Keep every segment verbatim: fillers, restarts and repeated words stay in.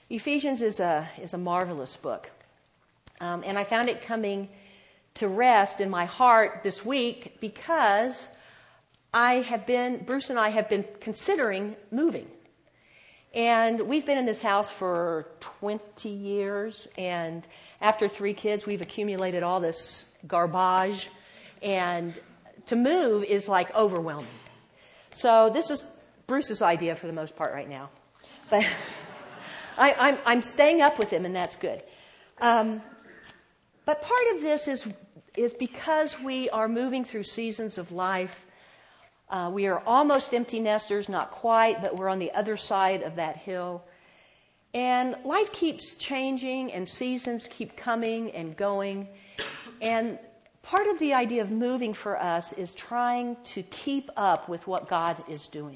Ephesians is a is a marvelous book. Um, and I found it coming to rest in my heart this week because I have been, Bruce and I have been considering moving. And we've been in this house for twenty years, and after three kids, we've accumulated all this garbage, and to move is like overwhelming. So this is Bruce's idea for the most part right now. But I, I'm, I'm staying up with him, and that's good. Um, but part of this is, is because we are moving through seasons of life. Uh, we are almost empty nesters, not quite, but we're on the other side of that hill. And life keeps changing, and seasons keep coming and going. And part of the idea of moving for us is trying to keep up with what God is doing.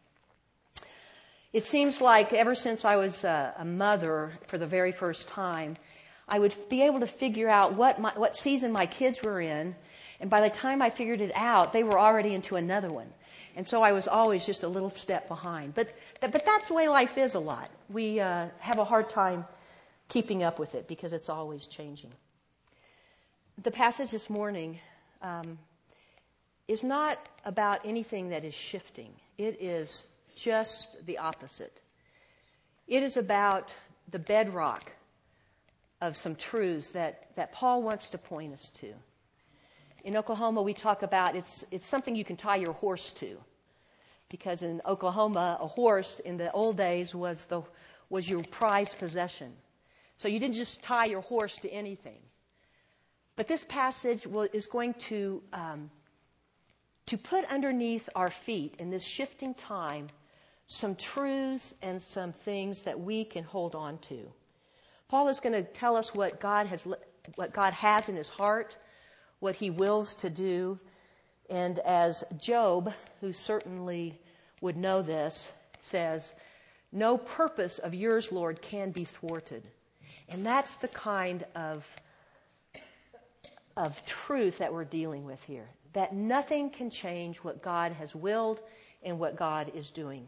It seems like ever since I was a, a mother for the very first time, I would be able to figure out what my, what season my kids were in. And by the time I figured it out, they were already into another one. And so I was always just a little step behind. But but that's the way life is a lot. We uh, have a hard time keeping up with it because it's always changing. The passage this morning um, is not about anything that is shifting. It is just the opposite. It is about the bedrock of some truths that, that Paul wants to point us to. In Oklahoma, we talk about it's it's something you can tie your horse to, because in Oklahoma, a horse in the old days was the was your prized possession. So you didn't just tie your horse to anything. But this passage will, is going to um, to put underneath our feet in this shifting time some truths and some things that we can hold on to. Paul is going to tell us what God has what God has in his heart, what he wills to do. And as Job, who certainly would know this, says, no purpose of yours, Lord, can be thwarted. And that's the kind of, of truth that we're dealing with here, that nothing can change what God has willed and what God is doing.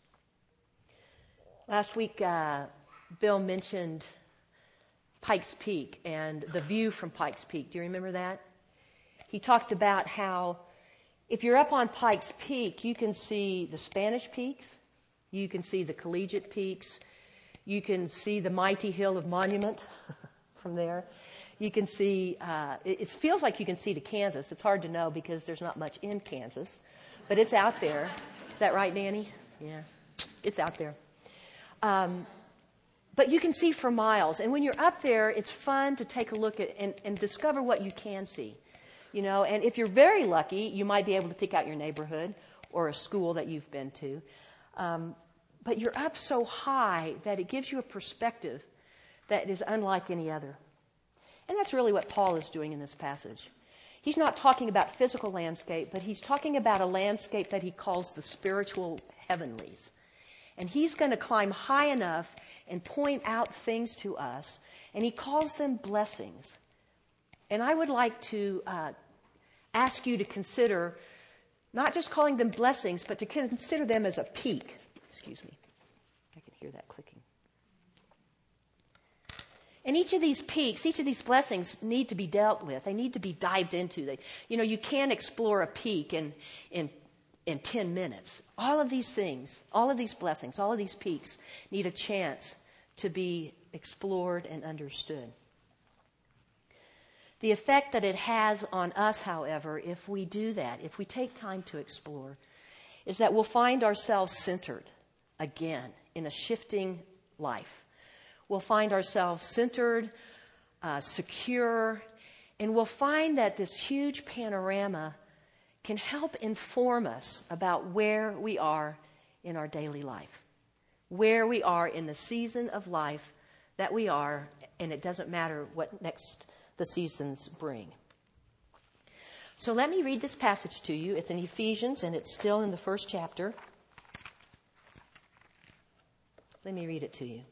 Last week, uh, Bill mentioned Pikes Peak and the view from Pikes Peak. Do you remember that? He talked about how if you're up on Pikes Peak, you can see the Spanish Peaks, you can see the Collegiate Peaks, you can see the mighty hill of Monument from there. You can see, uh, it, it feels like you can see to Kansas. It's hard to know because there's not much in Kansas, but it's out there. Is that right, Danny? Yeah, it's out there. Um, but you can see for miles. And when you're up there, it's fun to take a look at and, and discover what you can see. You know, and if you're very lucky, you might be able to pick out your neighborhood or a school that you've been to. Um, but you're up so high that it gives you a perspective that is unlike any other. And that's really what Paul is doing in this passage. He's not talking about physical landscape, but he's talking about a landscape that he calls the spiritual heavenlies. And he's going to climb high enough and point out things to us, and he calls them blessings. And I would like to uh, ask you to consider not just calling them blessings, but to consider them as a peak. Excuse me. I can hear that clicking. And each of these peaks, each of these blessings need to be dealt with. They need to be dived into. They, you know, you can't explore a peak in, in, in ten minutes. All of these things, all of these blessings, all of these peaks need a chance to be explored and understood. The effect that it has on us, however, if we do that, if we take time to explore, is that we'll find ourselves centered again in a shifting life. We'll find ourselves centered, uh, secure, and we'll find that this huge panorama can help inform us about where we are in our daily life, where we are in the season of life that we are, and it doesn't matter what next the seasons bring. So let me read this passage to you. It's in Ephesians, and it's still in the first chapter. Let me read it to you.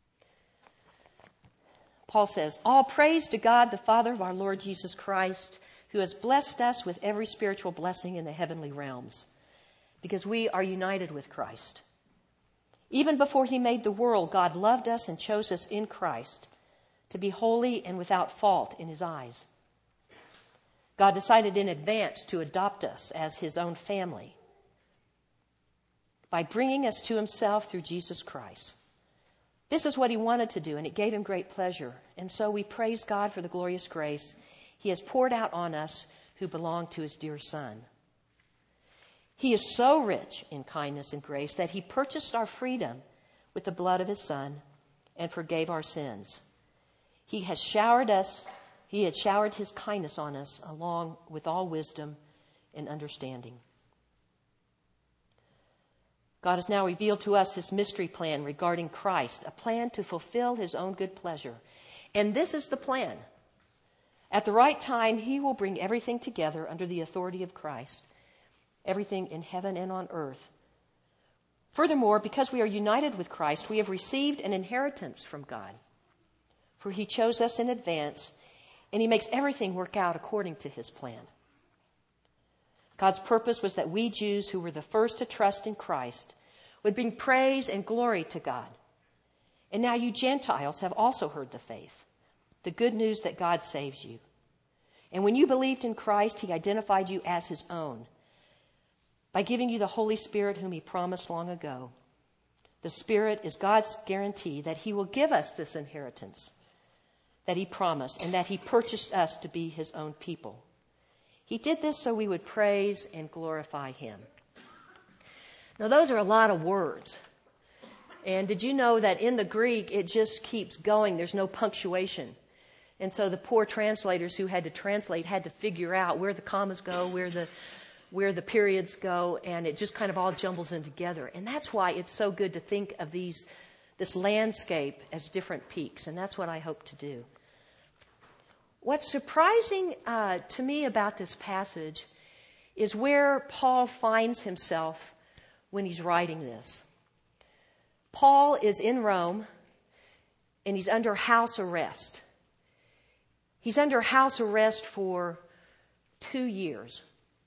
Paul says, all praise to God, the Father of our Lord Jesus Christ, who has blessed us with every spiritual blessing in the heavenly realms, because we are united with Christ. Even before he made the world, God loved us and chose us in Christ to be holy and without fault in his eyes. God decided in advance to adopt us as his own family by bringing us to himself through Jesus Christ. This is what he wanted to do, and it gave him great pleasure. And so we praise God for the glorious grace he has poured out on us who belong to his dear Son. He is so rich in kindness and grace that he purchased our freedom with the blood of his Son and forgave our sins. He has showered us, he had showered his kindness on us along with all wisdom and understanding. God has now revealed to us this mystery plan regarding Christ, a plan to fulfill his own good pleasure. And this is the plan. At the right time, he will bring everything together under the authority of Christ, everything in heaven and on earth. Furthermore, because we are united with Christ, we have received an inheritance from God. For he chose us in advance, and he makes everything work out according to his plan. God's purpose was that we Jews who were the first to trust in Christ would bring praise and glory to God. And now you Gentiles have also heard the faith, the good news that God saves you. And when you believed in Christ, he identified you as his own by giving you the Holy Spirit whom he promised long ago. The Spirit is God's guarantee that he will give us this inheritance that he promised and that he purchased us to be his own people. He did this so we would praise and glorify him. Now, those are a lot of words. And did you know that in the Greek, it just keeps going? There's no punctuation. And so the poor translators who had to translate had to figure out where the commas go, where the where the periods go, and it just kind of all jumbles in together. And that's why it's so good to think of these this landscape as different peaks, and that's what I hope to do. What's surprising uh, to me about this passage is where Paul finds himself when he's writing this. Paul is in Rome, and he's under house arrest. He's under house arrest for two years.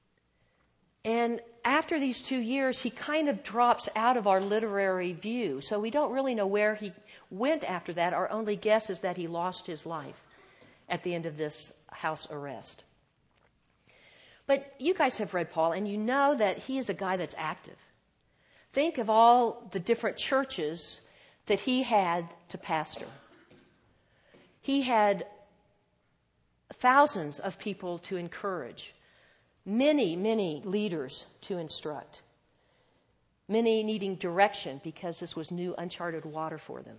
And after these two years, he kind of drops out of our literary view. So we don't really know where he went after that. Our only guess is that he lost his life at the end of this house arrest. But you guys have read Paul, and you know that he is a guy that's active. Think of all the different churches that he had to pastor. He had thousands of people to encourage, many, many leaders to instruct, many needing direction because this was new, uncharted water for them.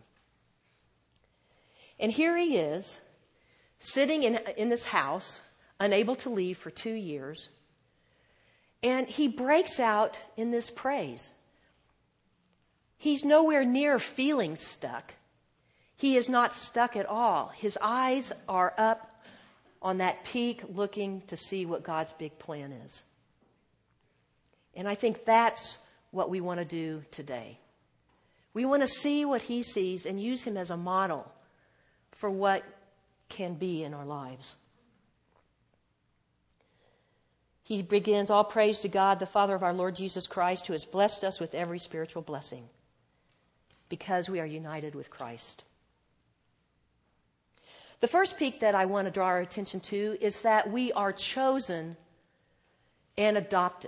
And here he is, sitting in, in this house, unable to leave for two years, and he breaks out in this praise. He's nowhere near feeling stuck. He is not stuck at all. His eyes are up on that peak looking to see what God's big plan is. And I think that's what we want to do today. We want to see what he sees and use him as a model for what can be in our lives. He begins, all praise to God, the Father of our Lord Jesus Christ, who has blessed us with every spiritual blessing because we are united with Christ. The first peak that I want to draw our attention to is that we are chosen and adopted.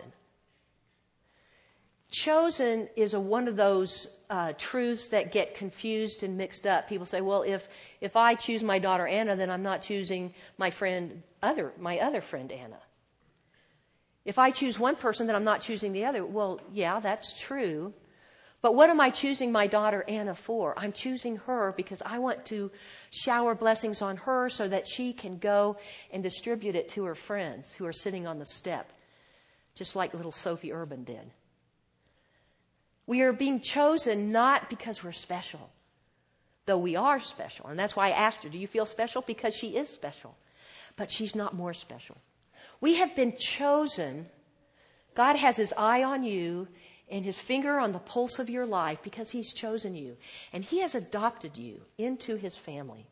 Chosen is a, one of those uh, truths that get confused and mixed up. People say, well, if if I choose my daughter Anna, then I'm not choosing my friend other my other friend Anna. If I choose one person, then I'm not choosing the other. Well, yeah, that's true. But what am I choosing my daughter Anna for? I'm choosing her because I want to shower blessings on her so that she can go and distribute it to her friends who are sitting on the step, just like little Sophie Urban did. We are being chosen not because we're special, though we are special. And that's why I asked her, do you feel special? Because she is special. But she's not more special. We have been chosen. God has his eye on you and his finger on the pulse of your life because he's chosen you. And he has adopted you into his family.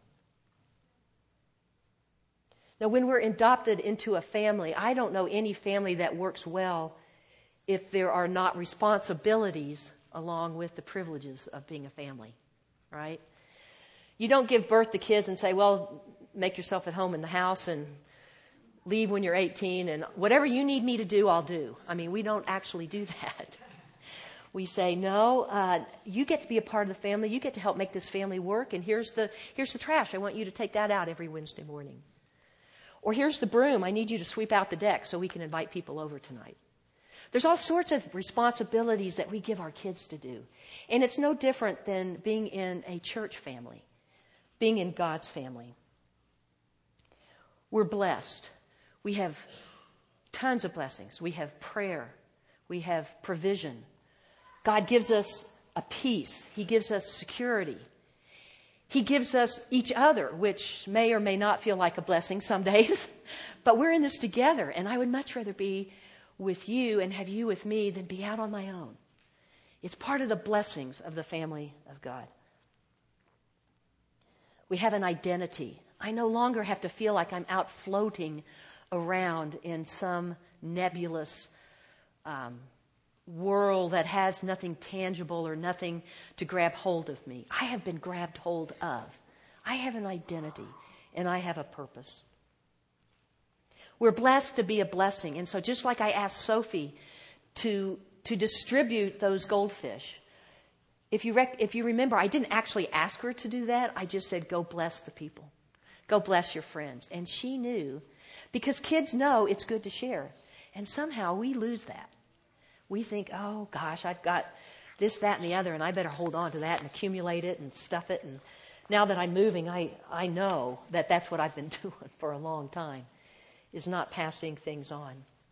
Now, when we're adopted into a family, I don't know any family that works well if there are not responsibilities along with the privileges of being a family, right? You don't give birth to kids and say, well, make yourself at home in the house and leave when you're eighteen, and whatever you need me to do, I'll do. I mean, we don't actually do that. We say, no, uh, you get to be a part of the family. You get to help make this family work, and here's the here's the trash. I want you to take that out every Wednesday morning. Or here's the broom. I need you to sweep out the deck so we can invite people over tonight. There's all sorts of responsibilities that we give our kids to do. And it's no different than being in a church family, being in God's family. We're blessed. We have tons of blessings. We have prayer. We have provision. God gives us a peace. He gives us security. He gives us each other, which may or may not feel like a blessing some days. But we're in this together, and I would much rather be with you and have you with me than be out on my own. It's part of the blessings of the family of God. We have an identity. I no longer have to feel like I'm out floating around in some nebulous um, world that has nothing tangible or nothing to grab hold of me. I have been grabbed hold of. I have an identity, and I have a purpose. We're blessed to be a blessing. And so just like I asked Sophie to, to distribute those goldfish, if you, rec- if you remember, I didn't actually ask her to do that. I just said, go bless the people. Go bless your friends. And she knew, because kids know it's good to share. And somehow we lose that. We think, oh, gosh, I've got this, that, and the other, and I better hold on to that and accumulate it and stuff it. And now that I'm moving, I, I know that that's what I've been doing for a long time, is not passing things on.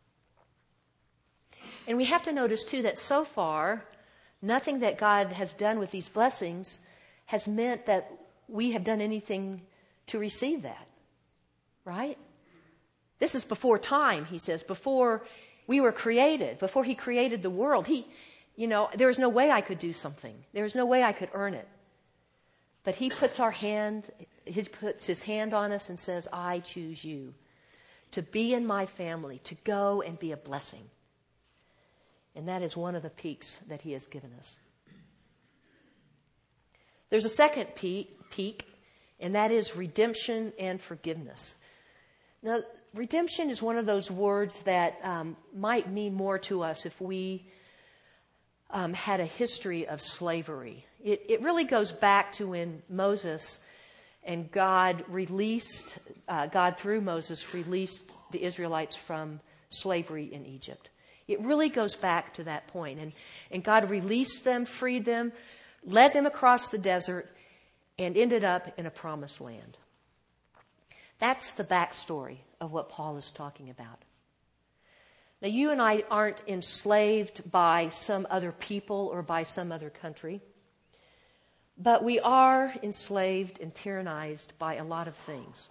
And we have to notice, too, that so far, nothing that God has done with these blessings has meant that we have done anything to receive that, right? This is before time, he says, before we were created, before he created the world. He, you know, there was no way I could do something. There was no way I could earn it. But he puts our hand, he puts his hand on us and says, I choose you to be in my family, to go and be a blessing. And that is one of the peaks that he has given us. There's a second peak, peak, and that is redemption and forgiveness. Now, redemption is one of those words that um, might mean more to us if we um, had a history of slavery. It, it really goes back to when Moses and God released, uh, God through Moses released the Israelites from slavery in Egypt. It really goes back to that point. And, and God released them, freed them, led them across the desert, and ended up in a promised land. That's the backstory of what Paul is talking about. Now, you and I aren't enslaved by some other people or by some other country, but we are enslaved and tyrannized by a lot of things.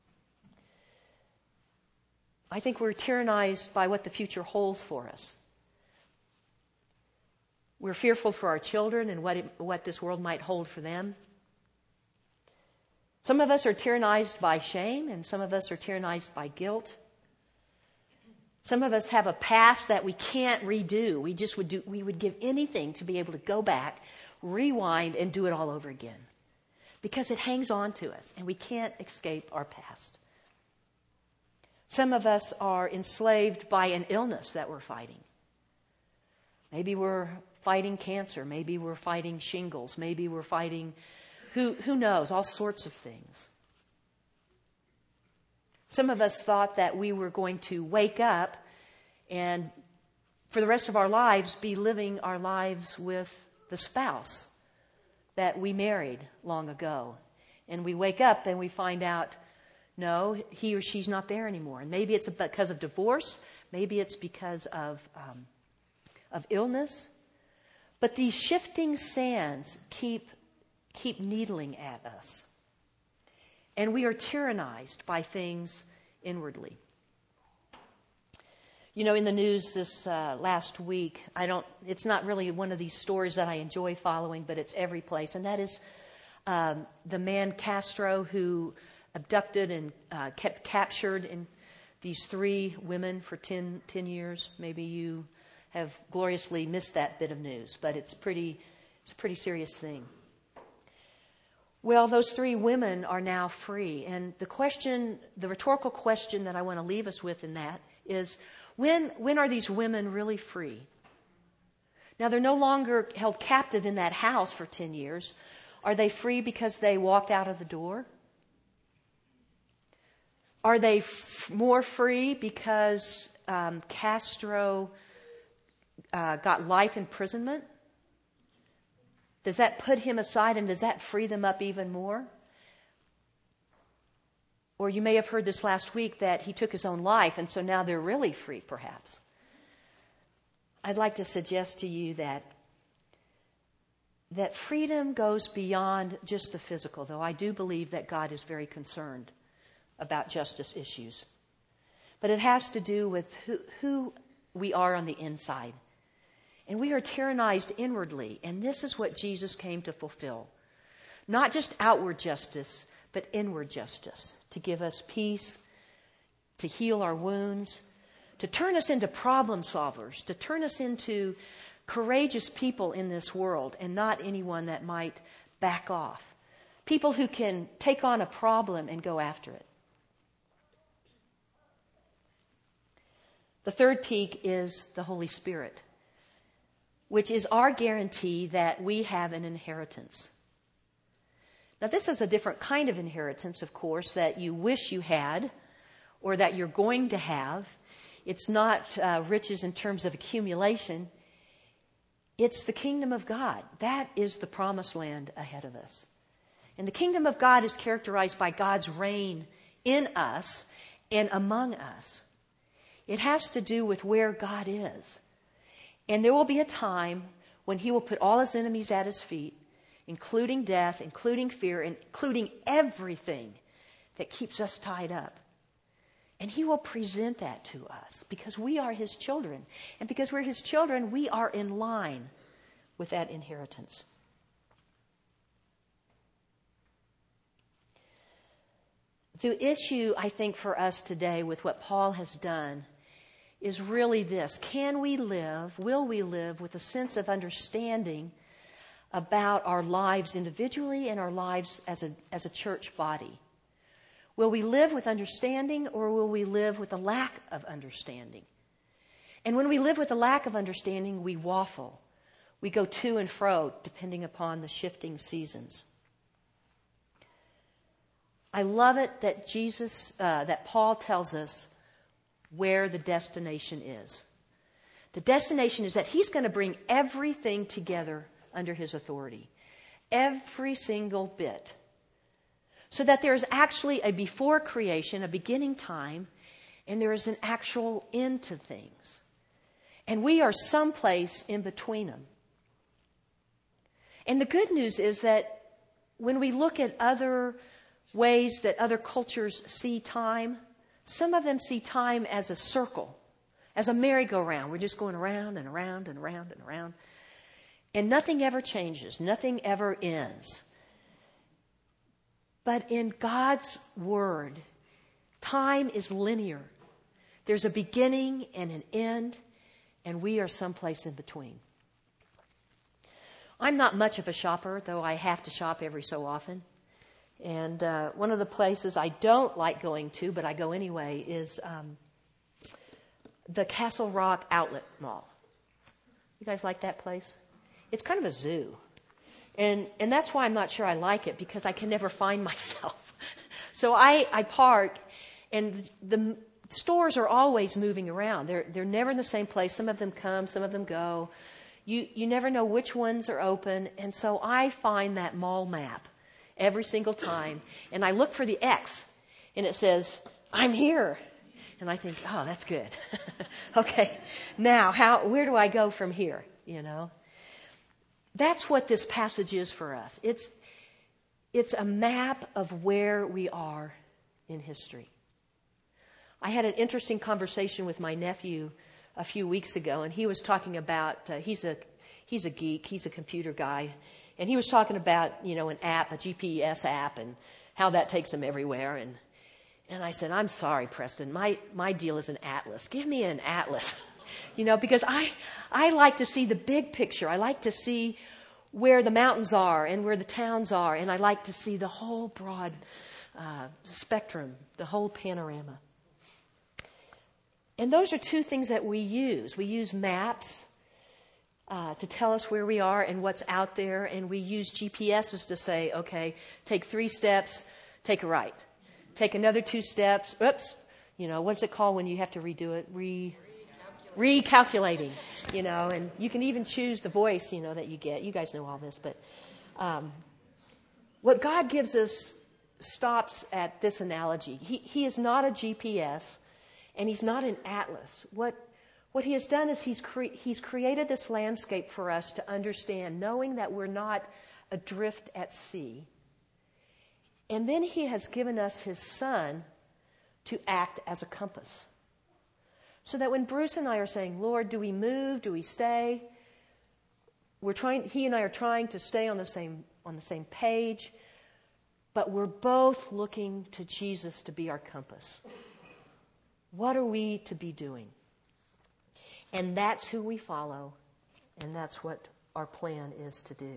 I think we're tyrannized by what the future holds for us. We're fearful for our children and what it, what this world might hold for them. Some of us are tyrannized by shame, and some of us are tyrannized by guilt. Some of us have a past that we can't redo. We just would do, we would give anything to be able to go back, rewind, and do it all over again. Because it hangs on to us, and we can't escape our past. Some of us are enslaved by an illness that we're fighting. Maybe we're fighting cancer. Maybe we're fighting shingles. Maybe we're fighting Who, who knows? All sorts of things. Some of us thought that we were going to wake up and for the rest of our lives be living our lives with the spouse that we married long ago. And we wake up and we find out, no, he or she's not there anymore. And maybe it's because of divorce. Maybe it's because of, um, of illness. But these shifting sands keep keep needling at us. And we are tyrannized by things inwardly. You know, in the news this uh, last week, I don't, it's not really one of these stories that I enjoy following, but it's every place. And that is um, the man Castro who abducted and uh, kept captured in these three women for ten, ten years. Maybe you have gloriously missed that bit of news, but it's pretty, it's a pretty serious thing. Well, those three women are now free. And the question, the rhetorical question that I want to leave us with in that is, when, when are these women really free? Now, they're no longer held captive in that house for ten years. Are they free because they walked out of the door? Are they f- more free because um, Castro uh, got life imprisonment? Does that put him aside, and does that free them up even more? Or you may have heard this last week that he took his own life, and so now they're really free, perhaps. I'd like to suggest to you that that freedom goes beyond just the physical, though I do believe that God is very concerned about justice issues. But it has to do with who, who we are on the inside. And we are tyrannized inwardly, and this is what Jesus came to fulfill. Not just outward justice, but inward justice, to give us peace, to heal our wounds, to turn us into problem solvers, to turn us into courageous people in this world and not anyone that might back off. People who can take on a problem and go after it. The third peak is the Holy Spirit, which is our guarantee that we have an inheritance. Now, this is a different kind of inheritance, of course, that you wish you had or that you're going to have. It's not uh, riches in terms of accumulation. It's the kingdom of God. That is the promised land ahead of us. And the kingdom of God is characterized by God's reign in us and among us. It has to do with where God is. And there will be a time when he will put all his enemies at his feet, including death, including fear, including everything that keeps us tied up. And he will present that to us because we are his children. And because we're his children, we are in line with that inheritance. The issue, I think, for us today with what Paul has done is really this. Can we live, will we live with a sense of understanding about our lives individually and our lives as a, as a church body? Will we live with understanding, or will we live with a lack of understanding? And when we live with a lack of understanding, we waffle. We go to and fro, depending upon the shifting seasons. I love it that Jesus, uh, that Paul tells us where the destination is. The destination is that he's going to bring everything together under his authority. Every single bit. So that there is actually a before creation, a beginning time, and there is an actual end to things. And we are someplace in between them. And the good news is that when we look at other ways that other cultures see time, some of them see time as a circle, as a merry-go-round. We're just going around and around and around and around. And nothing ever changes. Nothing ever ends. But in God's Word, time is linear. There's a beginning and an end, and we are someplace in between. I'm not much of a shopper, though I have to shop every so often. And uh, one of the places I don't like going to, but I go anyway, is um, the Castle Rock Outlet Mall. You guys like that place? It's kind of a zoo. And and that's why I'm not sure I like it, because I can never find myself. So I, I park, and the stores are always moving around. They're they're never in the same place. Some of them come, some of them go. You you never know which ones are open. And so I find that mall map every single time, and I look for the X, and it says, I'm here. And I think, oh, that's good. Okay, now how where do I go from here, you know? That's what this passage is for us. It's, it's a map of where we are in history. I had an interesting conversation with my nephew a few weeks ago, and he was talking about, uh, he's a he's a geek, he's a computer guy, and he was talking about, you know, an app, a G P S app, and how that takes him everywhere. And and I said, I'm sorry, Preston, my, my deal is an atlas. Give me an atlas. You know, because I, I like to see the big picture. I like to see where the mountains are and where the towns are. And I like to see the whole broad uh, spectrum, the whole panorama. And those are two things that we use. We use maps uh, to tell us where we are and what's out there. And we use G P S's to say, okay, take three steps, take a right. Take another two steps. Oops. You know, what's it called when you have to redo it? Re, recalculating, you know, and you can even choose the voice, you know, that you get. You guys know all this, but um, what God gives us stops at this analogy. He, he is not a G P S, and he's not an atlas. What what he has done is he's cre- he's created this landscape for us to understand, knowing that we're not adrift at sea. And then he has given us his son to act as a compass. So that when Bruce and I are saying, Lord, do we move? Do we stay? We're trying, he and I are trying to stay on the same, on the same page, but we're both looking to Jesus to be our compass. What are we to be doing? And that's who we follow, and that's what our plan is to do.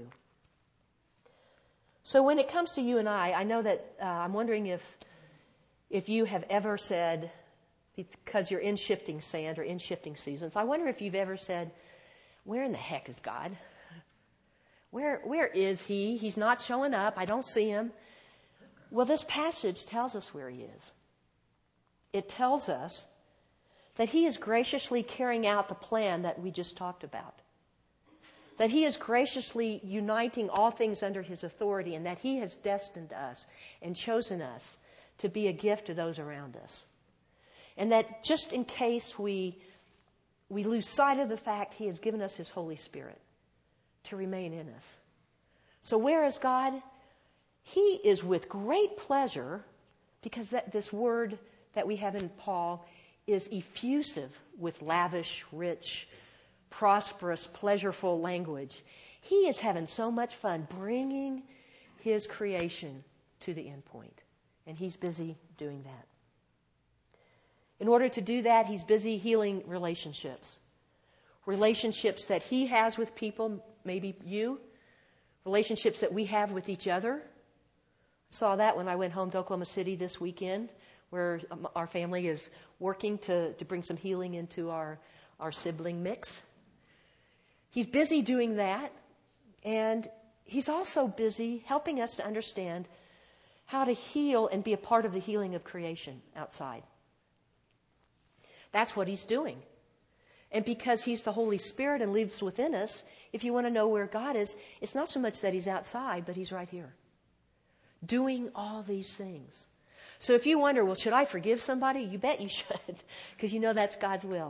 So when it comes to you and I, I know that uh, I'm wondering if if you have ever said, because you're in shifting sand or in shifting seasons, I wonder if you've ever said, where in the heck is God? Where where is he? He's not showing up. I don't see him. Well, this passage tells us where he is. It tells us that he is graciously carrying out the plan that we just talked about. That he is graciously uniting all things under his authority, and that he has destined us and chosen us to be a gift to those around us. And that just in case we we lose sight of the fact, he has given us his Holy Spirit to remain in us. So where is God? He is with great pleasure, because that this word that we have in Paul is effusive with lavish, rich, prosperous, pleasureful language. He is having so much fun bringing his creation to the end point. And he's busy doing that. In order to do that, he's busy healing relationships. Relationships that he has with people, maybe you. Relationships that we have with each other. I saw that when I went home to Oklahoma City this weekend, where our family is working to, to bring some healing into our, our sibling mix. He's busy doing that. And he's also busy helping us to understand how to heal and be a part of the healing of creation outside. That's what he's doing. And because he's the Holy Spirit and lives within us, if you want to know where God is, it's not so much that he's outside, but he's right here, doing all these things. So if you wonder, well, should I forgive somebody? You bet you should, because you know that's God's will.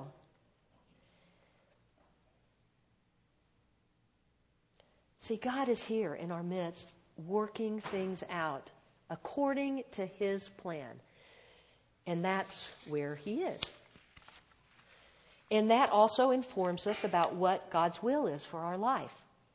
See, God is here in our midst, working things out according to his plan. And that's where he is. And that also informs us about what God's will is for our life.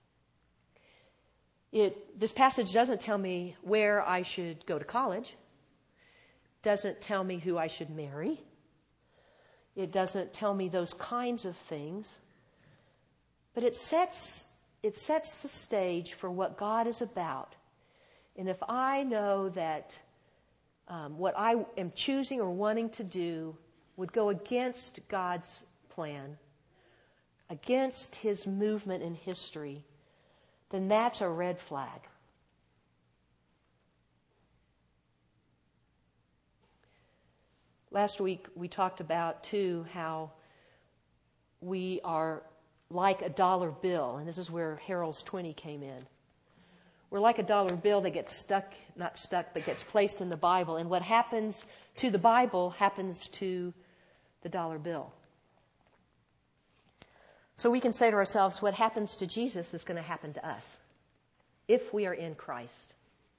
It, this passage doesn't tell me where I should go to college. Doesn't tell me who I should marry. It doesn't tell me those kinds of things. But it sets, it sets the stage for what God is about. And if I know that um, what I am choosing or wanting to do would go against God's plan, against his movement in history, then that's a red flag. Last week we talked about, too, how we are like a dollar bill, and this is where Harold's twenty came in. We're like a dollar bill that gets stuck, not stuck, but gets placed in the Bible. And what happens to the Bible happens to the dollar bill. So we can say to ourselves, what happens to Jesus is going to happen to us if we are in Christ.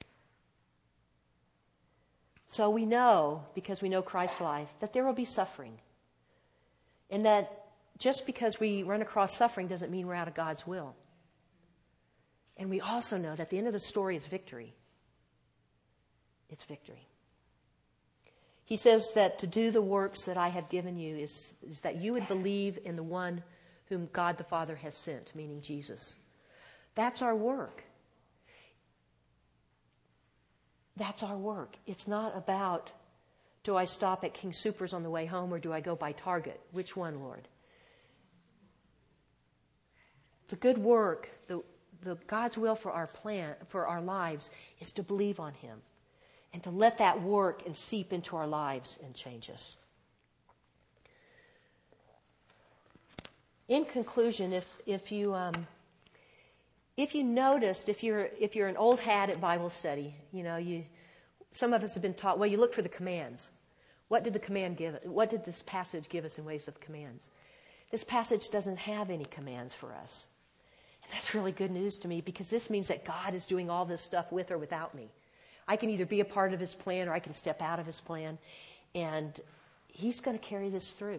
So we know, because we know Christ's life, that there will be suffering. And that just because we run across suffering doesn't mean we're out of God's will. And we also know that the end of the story is victory. It's victory. He says that to do the works that I have given you is, is that you would believe in the one whom God the Father has sent, meaning Jesus. That's our work. That's our work. It's not about, do I stop at King Soopers on the way home or do I go by Target? Which one, Lord? The good work, the, the God's will for our plan, for our lives, is to believe on Him and to let that work and seep into our lives and change us. In conclusion, if if you um, if you noticed, if you're if you're an old hat at Bible study, you know you some of us have been taught. Well, you look for the commands. What did the command give? What did this passage give us in ways of commands? This passage doesn't have any commands for us. And that's really good news to me because this means that God is doing all this stuff with or without me. I can either be a part of His plan or I can step out of His plan. And He's going to carry this through.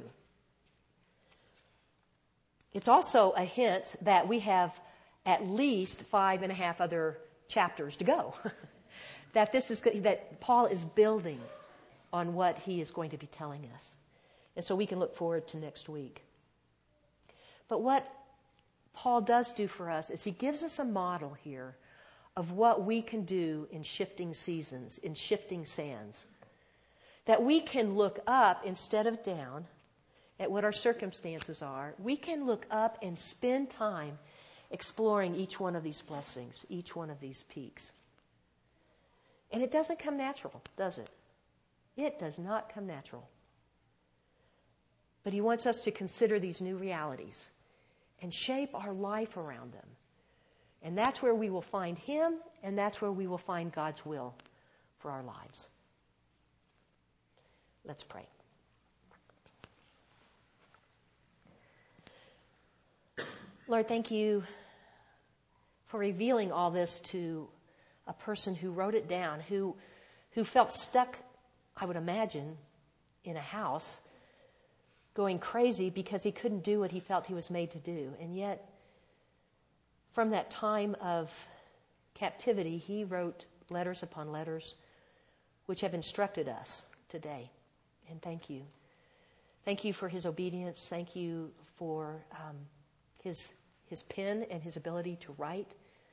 It's also a hint that we have at least five and a half other chapters to go. that this is that Paul is building on what he is going to be telling us. And so we can look forward to next week. But what Paul does do for us is he gives us a model here of what we can do in shifting seasons, in shifting sands. That we can look up instead of down at what our circumstances are. We can look up and spend time exploring each one of these blessings, each one of these peaks. And it doesn't come natural, does it? It does not come natural. But he wants us to consider these new realities and shape our life around them. And that's where we will find Him, and that's where we will find God's will for our lives. Let's pray. Lord, thank you for revealing all this to a person who wrote it down, who who felt stuck, I would imagine, in a house, going crazy because he couldn't do what he felt he was made to do. And yet, from that time of captivity, he wrote letters upon letters which have instructed us today. And thank you. Thank you for his obedience. Thank you for um, his his pen and his ability to write.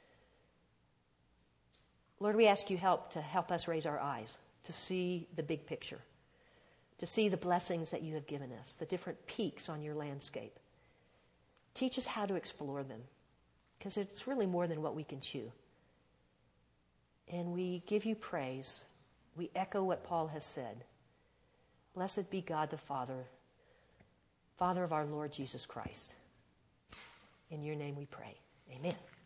Lord, we ask you help to help us raise our eyes to see the big picture, to see the blessings that you have given us, the different peaks on your landscape. Teach us how to explore them, because it's really more than what we can chew. And we give you praise. We echo what Paul has said. Blessed be God the Father, Father of our Lord Jesus Christ. In your name we pray. Amen.